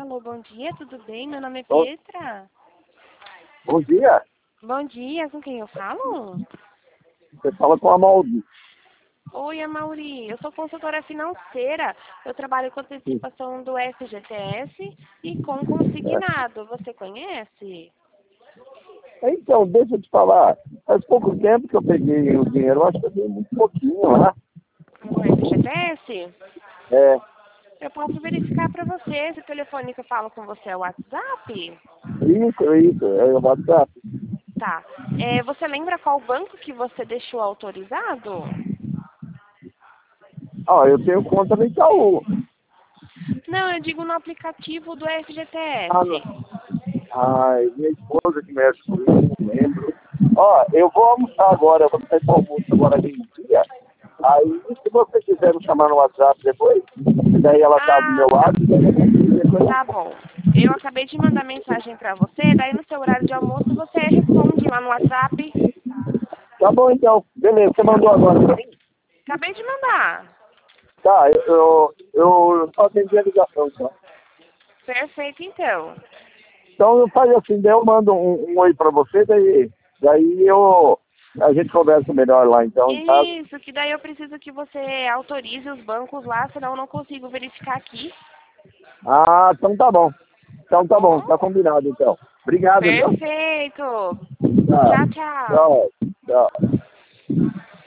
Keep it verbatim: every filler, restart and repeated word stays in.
Alô, bom dia, tudo bem? Meu nome é Ô, Pietra. bom dia, Bom dia, com quem eu falo? você fala com a Maldi. Oi, Amauri, eu sou consultora financeira. Eu trabalho com antecipação do F G T S e com consignado. Você conhece? Então, deixa eu te falar, faz pouco tempo que eu peguei o dinheiro, eu acho que eu dei muito pouquinho lá. No F G T S? É, Eu posso verificar para você. Esse telefone que eu falo com você é o WhatsApp? isso, isso, é o WhatsApp. Tá. É, você lembra qual banco que você deixou autorizado? Ó, eu tenho conta no Itaú. Não, eu digo no aplicativo do F G T Ah, não. S. Ai, minha esposa que mexe com isso, não lembro. Ó, eu vou almoçar agora, eu vou sair para almoço agora de dia. Aí, se você quiser me chamar no WhatsApp depois, daí ela tá do Ah, meu tá. lado, depois Tá bom. Eu acabei de mandar mensagem pra você, daí no seu horário de almoço você responde lá no WhatsApp. tá bom então, beleza, você mandou agora pra mim? Acabei de mandar. Tá, eu, eu, eu só atendi a ligação só. Perfeito, então. Então faz assim, daí eu mando um, um oi pra você, daí, daí eu, a gente conversa melhor lá então, tá? Isso, que daí eu preciso que você autorize os bancos lá, senão eu não consigo verificar aqui. Ah, então tá bom. Então Tá tá bom, bom? tá combinado então. Obrigado, viu? Perfeito. Tá. Tchau, tchau. Tchau. Tchau.